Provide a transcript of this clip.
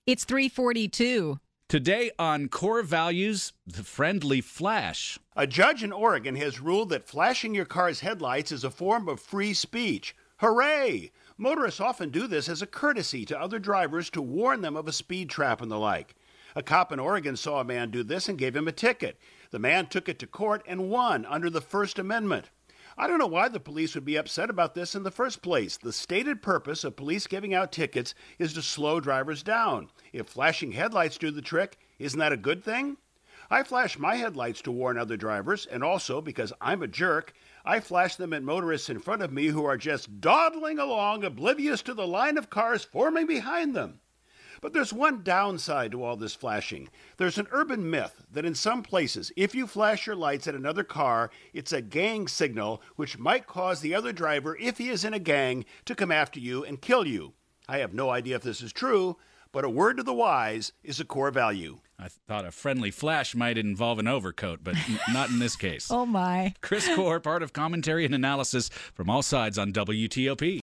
It's 3:42. Today on Core Values, the friendly flash. A judge in Oregon has ruled that flashing your car's headlights is a form of free speech. Hooray! Motorists often do this as a courtesy to other drivers to warn them of a speed trap and the like. A cop in Oregon saw a man do this and gave him a ticket. The man took it to court and won under the First Amendment. I don't know why the police would be upset about this in the first place. The stated purpose of police giving out tickets is to slow drivers down. If flashing headlights do the trick, isn't that a good thing? I flash my headlights to warn other drivers, and also, because I'm a jerk, I flash them at motorists in front of me who are just dawdling along, oblivious to the line of cars forming behind them. But there's one downside to all this flashing. There's an urban myth that in some places, if you flash your lights at another car, it's a gang signal which might cause the other driver, if he is in a gang, to come after you and kill you. I have no idea if this is true, but a word to the wise is a core value. I thought a friendly flash might involve an overcoat, but not in this case. Oh, my. Chris Core, part of commentary and analysis from all sides on WTOP.